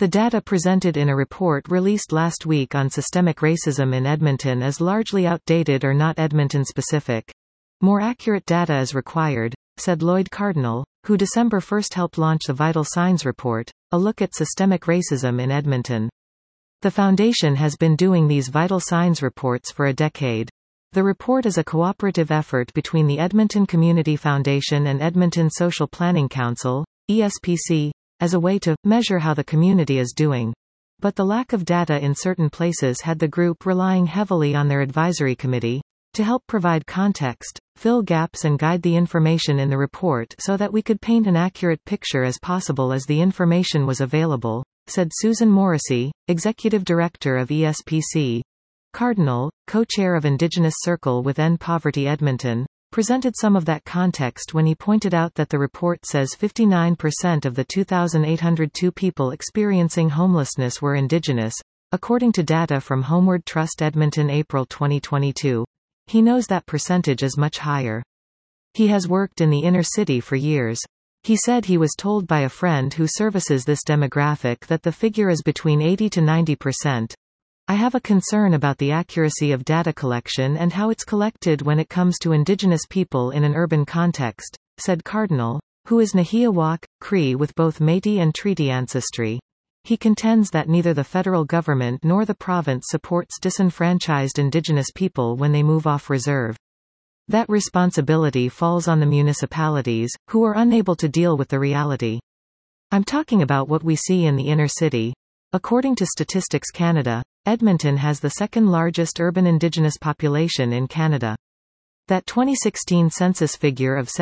The data presented in a report released last week on systemic racism in Edmonton is largely outdated or not Edmonton-specific. More accurate data is required, said Lloyd Cardinal, who December 1 helped launch the Vital Signs Report, a look at systemic racism in Edmonton. The Foundation has been doing these Vital Signs reports for a decade. The report is a cooperative effort between the Edmonton Community Foundation and Edmonton Social Planning Council, ESPC, as a way to measure how the community is doing. But the lack of data in certain places had the group relying heavily on their advisory committee to help provide context, fill gaps and guide the information in the report so that we could paint an accurate picture as possible as the information was available, said Susan Morrissey, Executive Director of ESPC. Cardinal, co-chair of Indigenous Circle with End Poverty Edmonton, presented some of that context when he pointed out that the report says 59% of the 2,802 people experiencing homelessness were Indigenous, according to data from Homeward Trust Edmonton April 2022. He knows that percentage is much higher. He has worked in the inner city for years. He said he was told by a friend who services this demographic that the figure is between 80 to 90%. I have a concern about the accuracy of data collection and how it's collected when it comes to Indigenous people in an urban context, said Cardinal, who is Nahiawak, Cree with both Métis and Treaty ancestry. He contends that neither the federal government nor the province supports disenfranchised Indigenous people when they move off reserve. That responsibility falls on the municipalities, who are unable to deal with the reality. I'm talking about what we see in the inner city. According to Statistics Canada, Edmonton has the second largest urban Indigenous population in Canada. That 2016 census figure of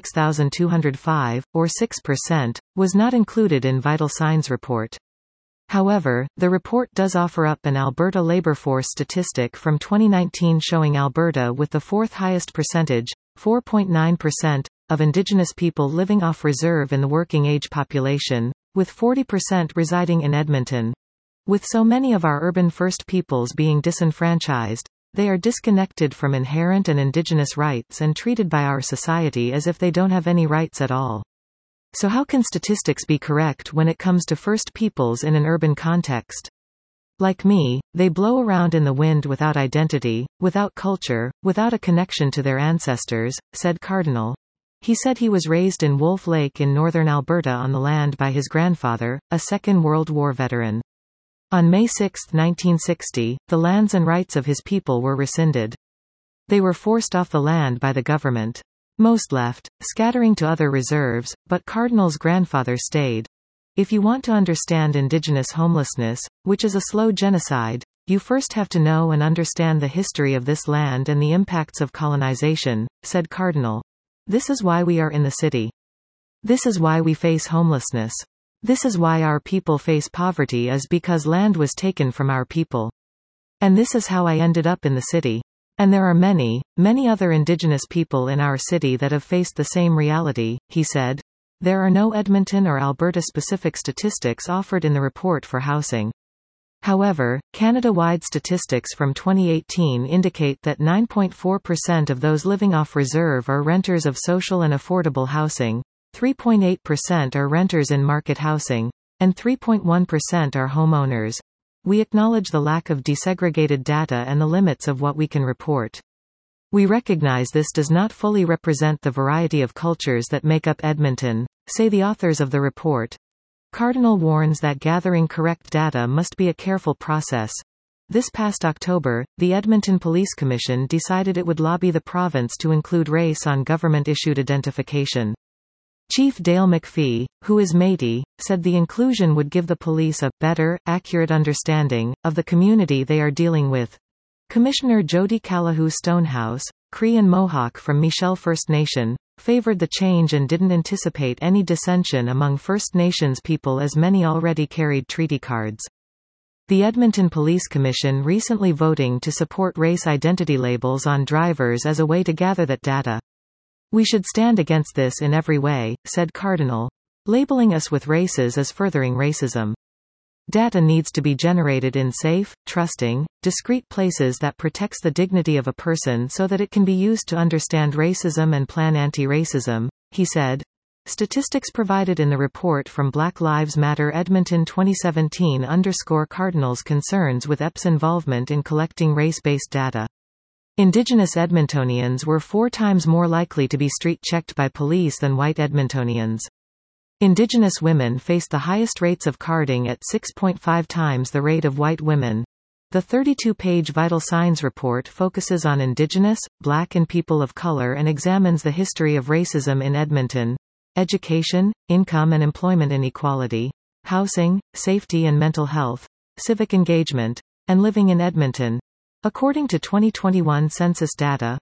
76,205, or 6%, was not included in Vital Signs report. However, the report does offer up an Alberta labour force statistic from 2019 showing Alberta with the fourth highest percentage, 4.9%, of Indigenous people living off reserve in the working age population, with 40% residing in Edmonton. With so many of our urban First Peoples being disenfranchised, they are disconnected from inherent and Indigenous rights and treated by our society as if they don't have any rights at all. So how can statistics be correct when it comes to First Peoples in an urban context? Like me, they blow around in the wind without identity, without culture, without a connection to their ancestors, said Cardinal. He said he was raised in Wolf Lake in northern Alberta on the land by his grandfather, a Second World War veteran. On May 6, 1960, the lands and rights of his people were rescinded. They were forced off the land by the government. Most left, scattering to other reserves, but Cardinal's grandfather stayed. If you want to understand Indigenous homelessness, which is a slow genocide, you first have to know and understand the history of this land and the impacts of colonization, said Cardinal. This is why we are in the city. This is why we face homelessness. This is why our people face poverty, is because land was taken from our people. And this is how I ended up in the city. And there are many, many other Indigenous people in our city that have faced the same reality, he said. There are no Edmonton or Alberta-specific statistics offered in the report for housing. However, Canada-wide statistics from 2018 indicate that 9.4% of those living off reserve are renters of social and affordable housing, 3.8% are renters in market housing, and 3.1% are homeowners. We acknowledge the lack of desegregated data and the limits of what we can report. We recognize this does not fully represent the variety of cultures that make up Edmonton, say the authors of the report. Cardinal warns that gathering correct data must be a careful process. This past October, the Edmonton Police Commission decided it would lobby the province to include race on government-issued identification. Chief Dale McPhee, who is Métis, said the inclusion would give the police a better, accurate understanding of the community they are dealing with. Commissioner Jody Calahoo Stonehouse, Cree and Mohawk from Michel First Nation, favored the change and didn't anticipate any dissension among First Nations people as many already carried treaty cards. The Edmonton Police Commission recently voting to support race identity labels on drivers as a way to gather that data. We should stand against this in every way, said Cardinal. Labeling us with races is furthering racism. Data needs to be generated in safe, trusting, discrete places that protects the dignity of a person so that it can be used to understand racism and plan anti-racism, he said. Statistics provided in the report from Black Lives Matter Edmonton 2017 underscore Cardinal's concerns with EP's involvement in collecting race-based data. Indigenous Edmontonians were 4 times more likely to be street-checked by police than white Edmontonians. Indigenous women faced the highest rates of carding at 6.5 times the rate of white women. The 32-page Vital Signs report focuses on Indigenous, Black and people of color and examines the history of racism in Edmonton. Education, income and employment inequality, housing, safety and mental health, civic engagement, and living in Edmonton. According to 2021 census data,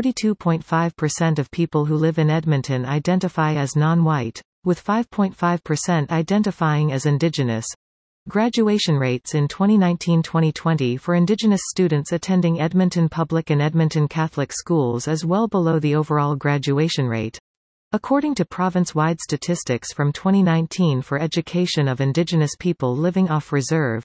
42.5% of people who live in Edmonton identify as non-white, with 5.5% identifying as Indigenous. Graduation rates in 2019-2020 for Indigenous students attending Edmonton Public and Edmonton Catholic schools is well below the overall graduation rate. According to province-wide statistics from 2019 for education of Indigenous people living off reserve,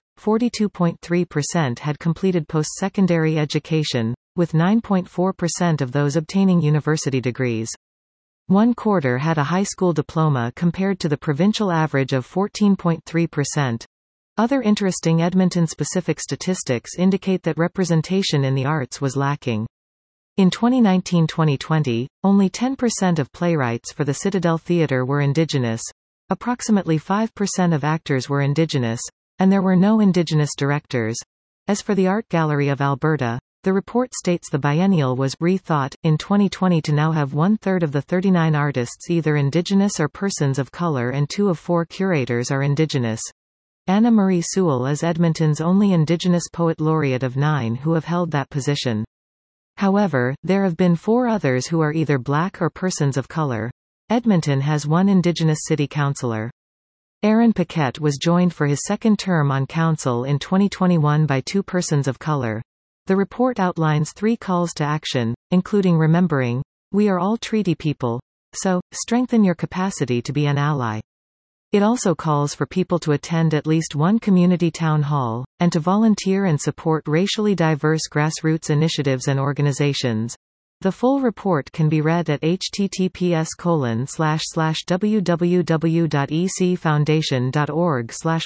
42.3% had completed post-secondary education, with 9.4% of those obtaining university degrees. 1/4 had a high school diploma compared to the provincial average of 14.3%. Other interesting Edmonton-specific statistics indicate that representation in the arts was lacking. In 2019-2020, only 10% of playwrights for the Citadel Theatre were Indigenous, approximately 5% of actors were Indigenous, and there were no Indigenous directors. As for the Art Gallery of Alberta, the report states the biennial was rethought in 2020 to now have 1/3 of the 39 artists either Indigenous or persons of color and 2 of 4 curators are Indigenous. Anna Marie Sewell is Edmonton's only Indigenous Poet Laureate of 9 who have held that position. However, there have been 4 others who are either Black or persons of color. Edmonton has 1 Indigenous city councillor. Aaron Paquette was joined for his second term on council in 2021 by 2 persons of color. The report outlines 3 calls to action, including remembering, "We are all treaty people. So, strengthen your capacity to be an ally." It also calls for people to attend at least 1 community town hall, and to volunteer and support racially diverse grassroots initiatives and organizations. The full report can be read at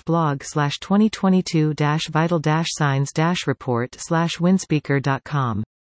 https://www.ecfoundation.org/blog/2022-vital-signs-report/windspeaker.com.